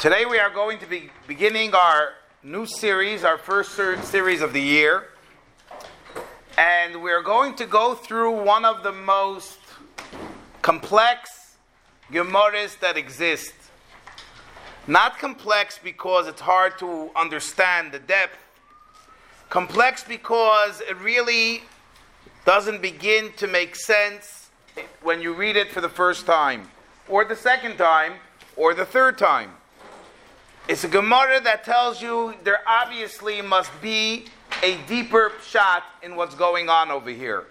Today we are going to be beginning our new series, our first series of the year. And we're going to go through one of the most complex Gemaras that exist. Not complex because it's hard to understand the depth. Complex because it really doesn't begin to make sense when you read it for the first time, or the second time, or the third time. It's a Gemara that tells you there obviously must be a deeper shot in what's going on over here.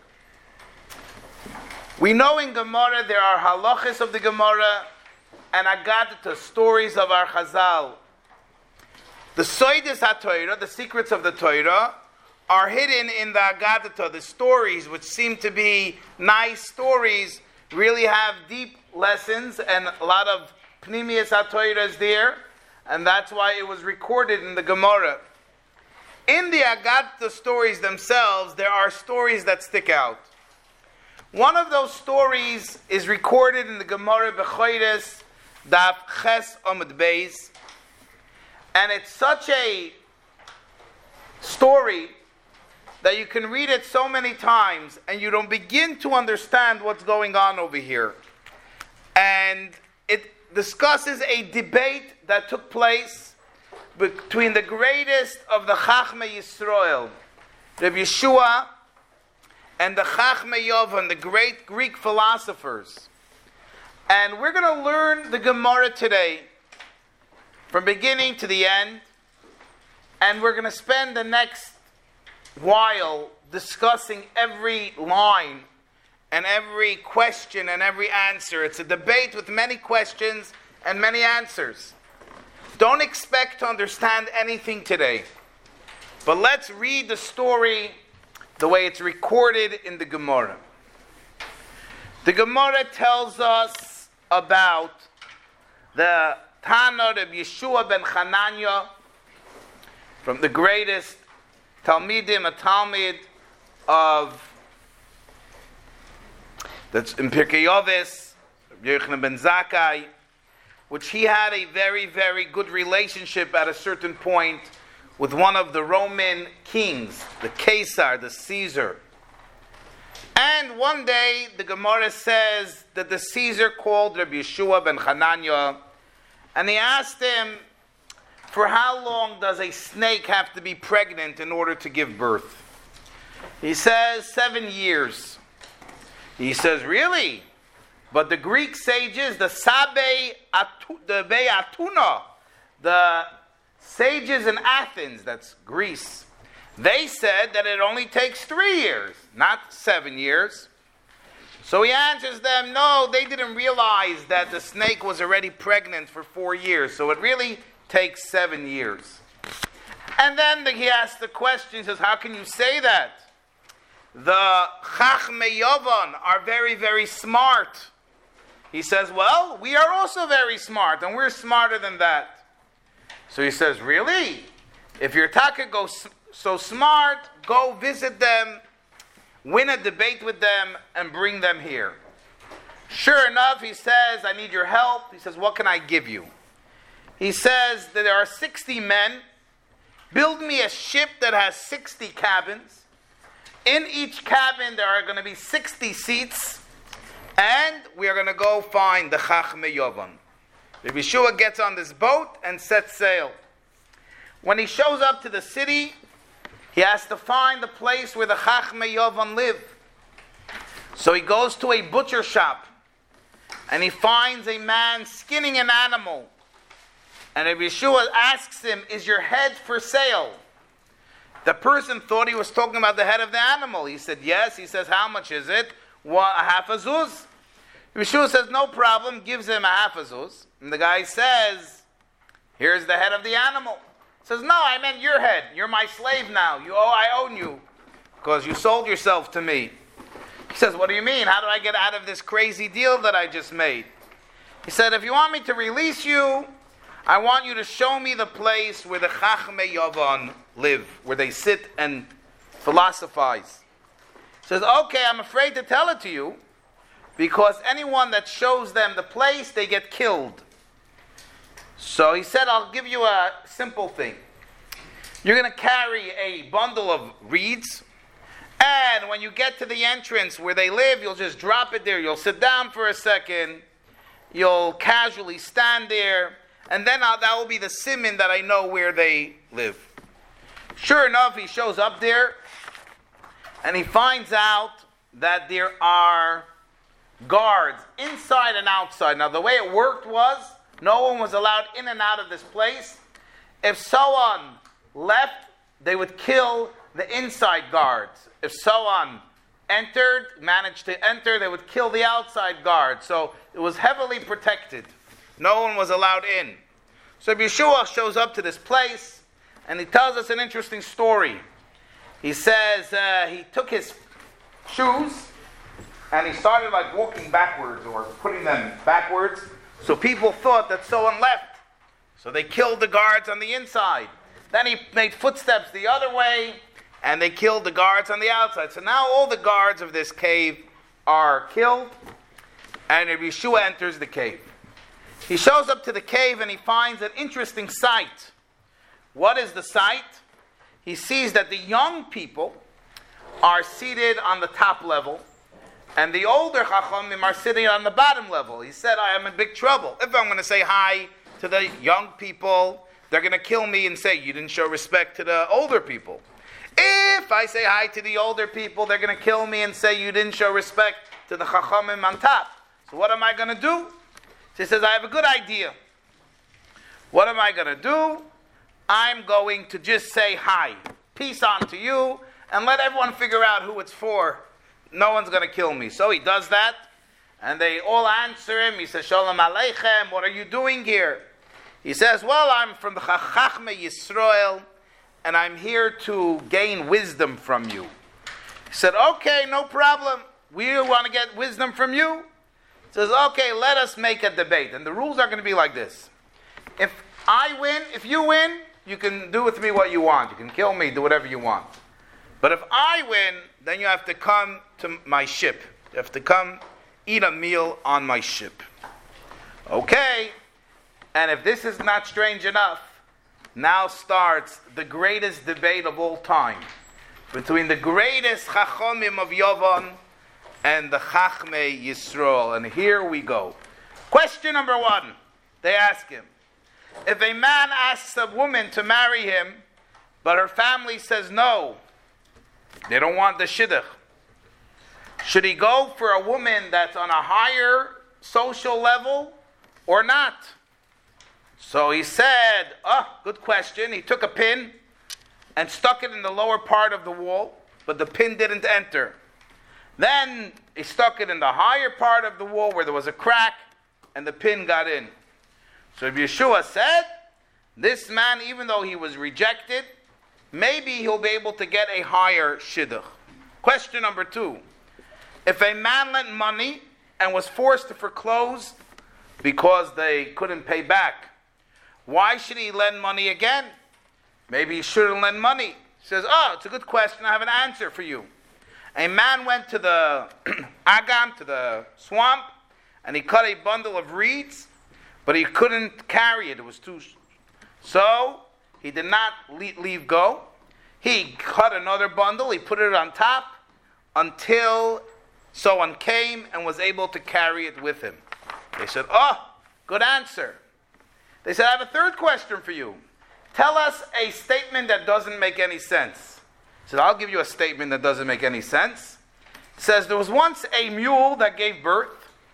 We know in Gemara there are halachas of the Gemara and Agadata, stories of our Chazal. The Soides HaTorah, the secrets of the Torah, are hidden in the Agadata. The stories, which seem to be nice stories, really have deep lessons, and a lot of Pnimius HaTorah is there, and that's why it was recorded in the Gemara. In the Agadata stories themselves, there are stories that stick out. One of those stories is recorded in the Gemara Bechoros, Daf Ches Amud Beis, and it's such a story that you can read it so many times and you don't begin to understand what's going on over here. And it discusses a debate that took place between the greatest of the Chachmei Yisrael, Reb Yeshua, and the Chachmei Yovan, the great Greek philosophers. And we're going to learn the Gemara today, from beginning to the end, and we're going to spend the next while discussing every line and every question and every answer. It's a debate with many questions and many answers. Don't expect to understand anything today, but let's read the story the way it's recorded in the Gemara. The Gemara tells us about the Tana of Yeshua ben Chananya, from the greatest Talmidim, a Talmid of that's in Pirkei Avos, Yochanan ben Zakkai, which he had a very, very good relationship at a certain point with one of the Roman kings, the Caesar, the Caesar. And one day, the Gemara says that the Caesar called Rabbi Yeshua ben Chananya, and he asked him, for how long does a snake have to be pregnant in order to give birth? He says, 7 years. He says, really? But the Greek sages, the Bey Atuna, the sages in Athens, that's Greece, they said that it only takes 3 years, not 7 years. So he answers them, no, they didn't realize that the snake was already pregnant for 4 years, so it really takes 7 years. And then he asks the question, he says, how can you say that? The Chachmei Yovan are very, very smart. He says, well, we are also very smart, and we're smarter than that. So he says, really? If your taka goes so smart, go visit them, win a debate with them, and bring them here. Sure enough, he says, I need your help. He says, what can I give you? He says that there are 60 men. Build me a ship that has 60 cabins. In each cabin, there are going to be 60 seats. And we are going to go find the Chachmei Yovan. Rabbi Yeshua gets on this boat and sets sail. When he shows up to the city, he has to find the place where the Chachmei Yovan live. So he goes to a butcher shop. And he finds a man skinning an animal. And Rabbi Yeshua asks him, is your head for sale? The person thought he was talking about the head of the animal. He said, yes. He says, how much is it? A half a zuz. Rabbi Yeshua says, no problem. Gives him a half a zuz. And the guy says, here's the head of the animal. He says, no, I meant your head. You're my slave now. I own you because you sold yourself to me. He says, what do you mean? How do I get out of this crazy deal that I just made? He said, if you want me to release you, I want you to show me the place where the Chachmei Yovan live, where they sit and philosophize. He says, okay, I'm afraid to tell it to you, because anyone that shows them the place, they get killed. So he said, I'll give you a simple thing. You're going to carry a bundle of reeds, and when you get to the entrance where they live, you'll just drop it there. You'll sit down for a second. You'll casually stand there, and then that will be the siman that I know where they live. Sure enough, he shows up there, and he finds out that there are guards inside and outside. Now, the way it worked was, no one was allowed in and out of this place. If someone left, they would kill the inside guards. If someone managed to enter, they would kill the outside guards. So it was heavily protected. No one was allowed in. So Yeshua shows up to this place, and he tells us an interesting story. He says he took his shoes, and he started like walking backwards or putting them backwards. So people thought that someone left. So they killed the guards on the inside. Then he made footsteps the other way, and they killed the guards on the outside. So now all the guards of this cave are killed, and Yeshua enters the cave. He shows up to the cave, and he finds an interesting sight. What is the sight? He sees that the young people are seated on the top level, and the older Chachamim are sitting on the bottom level. He said, I am in big trouble. If I'm going to say hi to the young people, they're going to kill me and say, you didn't show respect to the older people. If I say hi to the older people, they're going to kill me and say, you didn't show respect to the Chachamim on top. So what am I going to do? She says, I have a good idea. What am I going to do? I'm going to just say hi. Peace on to you, and let everyone figure out who it's for. No one's going to kill me. So he does that, and they all answer him. He says, Shalom Aleichem, what are you doing here? He says, well, I'm from the Chachmei Yisrael, and I'm here to gain wisdom from you. He said, okay, no problem. We want to get wisdom from you. He says, okay, let us make a debate. And the rules are going to be like this. If I win, if you win, you can do with me what you want. You can kill me, do whatever you want. But if I win, then you have to come to my ship. You have to come eat a meal on my ship. Okay. And if this is not strange enough, now starts the greatest debate of all time between the greatest Chachomim of Yavon and the Chachmei Yisrael. And here we go. Question number 1. They ask him, if a man asks a woman to marry him, but her family says no, they don't want the shidduch, should he go for a woman that's on a higher social level or not? So he said, good question. He took a pin and stuck it in the lower part of the wall, but the pin didn't enter. Then he stuck it in the higher part of the wall where there was a crack, and the pin got in. So Yeshua said, this man, even though he was rejected, maybe he'll be able to get a higher shidduch. Question number 2. If a man lent money and was forced to foreclose because they couldn't pay back, why should he lend money again? Maybe he shouldn't lend money. He says, it's a good question. I have an answer for you. A man went to the agam, to the swamp, and he cut a bundle of reeds, but he couldn't carry it. It was too... So he did not leave go. He cut another bundle. He put it on top until someone came and was able to carry it with him. They said, good answer. They said, I have a third question for you. Tell us a statement that doesn't make any sense. He said, I'll give you a statement that doesn't make any sense. It says, there was once a mule that gave birth,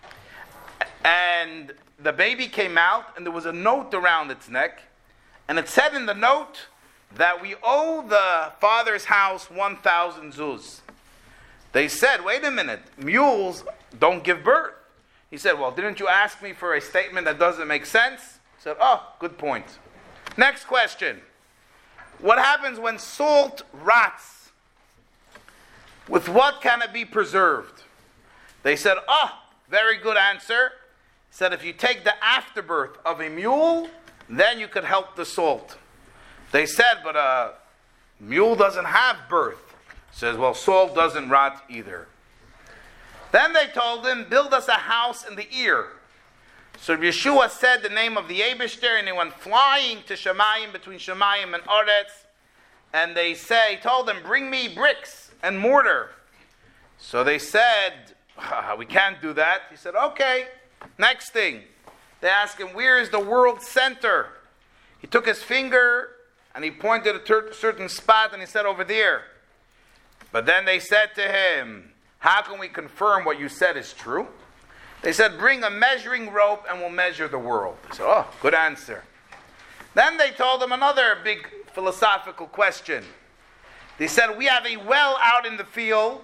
and the baby came out, and there was a note around its neck, and it said in the note that we owe the father's house 1,000 zuz. They said, wait a minute, mules don't give birth. He said, well, didn't you ask me for a statement that doesn't make sense? He said, good point. Next question. What happens when salt rots? With what can it be preserved? They said, very good answer. He said, if you take the afterbirth of a mule, then you could help the salt. They said, but a mule doesn't have birth. He says, well, salt doesn't rot either. Then they told him, build us a house in the ear. So Yeshua said the name of the Eibishter, and they went flying to Shemayim, between Shemayim and Oretz, and they told them, bring me bricks and mortar. So they said, we can't do that. He said, okay. Next thing, they asked him, where is the world center? He took his finger and he pointed at a certain spot and he said, over there. But then they said to him, how can we confirm what you said is true? They said, bring a measuring rope and we'll measure the world. He said, oh, good answer. Then they told him another big philosophical question. They said, we have a well out in the field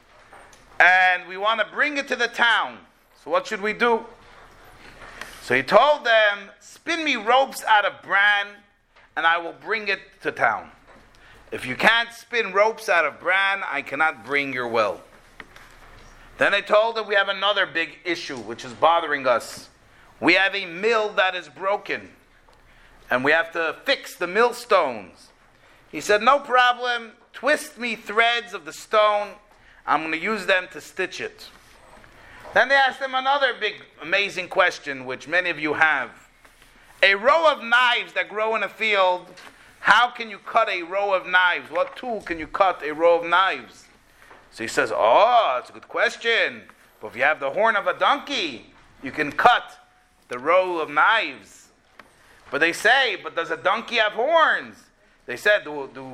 and we want to bring it to the town. So what should we do? So he told them, spin me ropes out of bran and I will bring it to town. If you can't spin ropes out of bran, I cannot bring your well. Then they told him, we have another big issue which is bothering us. We have a mill that is broken and we have to fix the millstones. He said, no problem, twist me threads of the stone. I'm going to use them to stitch it. Then they asked him another big, amazing question, which many of you have. A row of knives that grow in a field, how can you cut a row of knives? What tool can you cut a row of knives? So he says, oh, that's a good question. But if you have the horn of a donkey, you can cut the row of knives. But they say, but does a donkey have horns? They said,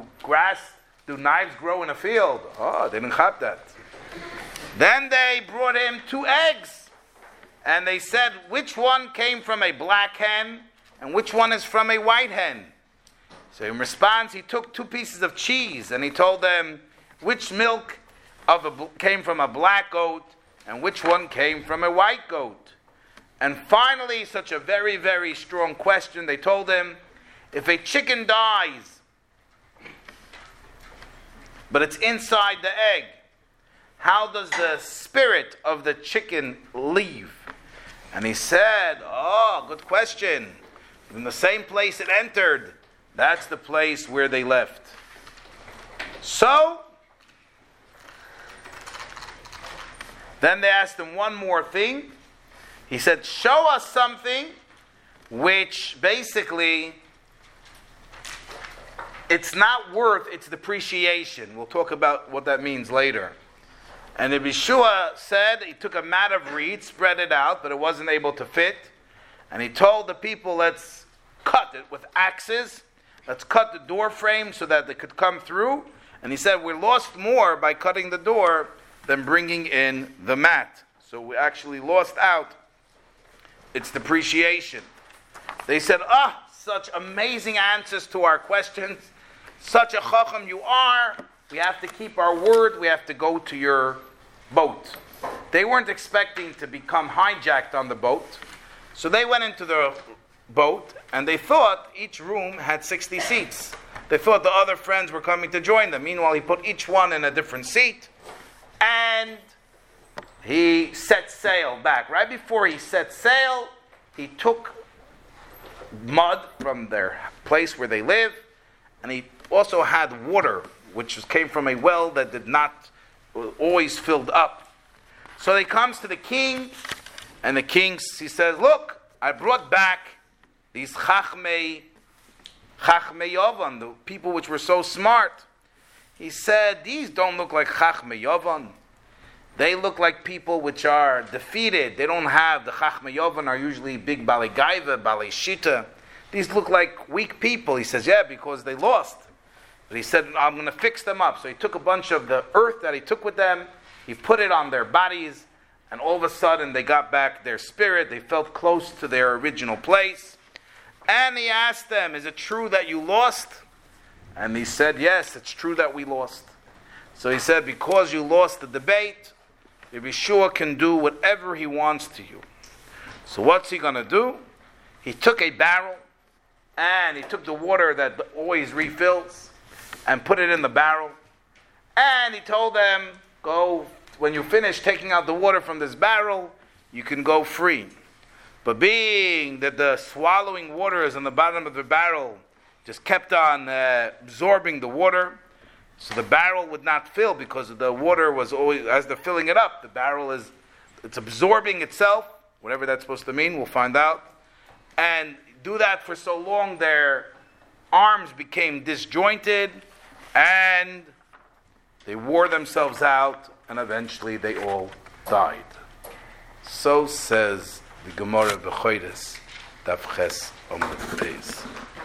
do knives grow in a field? Oh, they didn't have that. Then they brought him 2 eggs. And they said, which one came from a black hen and which one is from a white hen? So in response, he took 2 pieces of cheese and he told them which milk came from a black goat and which one came from a white goat. And finally, such a very, very strong question, they told him, if a chicken dies, but it's inside the egg, how does the spirit of the chicken leave? And he said, oh, good question. In the same place it entered, that's the place where they left. So, then they asked him one more thing. He said, show us something which basically it's not worth its depreciation. We'll talk about what that means later. And Yeshua said, he took a mat of reeds, spread it out, but it wasn't able to fit. And he told the people, let's cut it with axes. Let's cut the door frame so that they could come through. And he said, we lost more by cutting the door than bringing in the mat. So we actually lost out its depreciation. They said, such amazing answers to our questions. Such a chacham you are. We have to keep our word. We have to go to your boat. They weren't expecting to become hijacked on the boat. So they went into the boat and they thought each room had 60 seats. They thought the other friends were coming to join them. Meanwhile, he put each one in a different seat and he set sail back. Right before he set sail, he took mud from their place where they live, and he also had water, which came from a well that did not always filled up. So he comes to the king, and the king, he says, look, I brought back these Chachmei Yavan, the people which were so smart. He said, these don't look like Chachmei Yavan. They look like people which are defeated. They don't have, the Chachmei Yavan are usually big Balei Gaiva, Balei Shita. These look like weak people. He says, yeah, because they lost. But he said, I'm going to fix them up. So he took a bunch of the earth that he took with them, he put it on their bodies, and all of a sudden they got back their spirit. They felt close to their original place. And he asked them, is it true that you lost? And he said, yes, it's true that we lost. So he said, because you lost the debate, Yeshua can do whatever he wants to you. So what's he going to do? He took a barrel, and he took the water that always refills, and put it in the barrel. And he told them, go, when you finish taking out the water from this barrel, you can go free. But being that the swallowing waters on the bottom of the barrel just kept on absorbing the water, so the barrel would not fill because the water was always, as they're filling it up, the barrel it's absorbing itself, whatever that's supposed to mean, we'll find out. And do that for so long, their arms became disjointed, and they wore themselves out, and eventually they all died. So says the Gemara B'Chodesh, Daf Ches Amud Beis.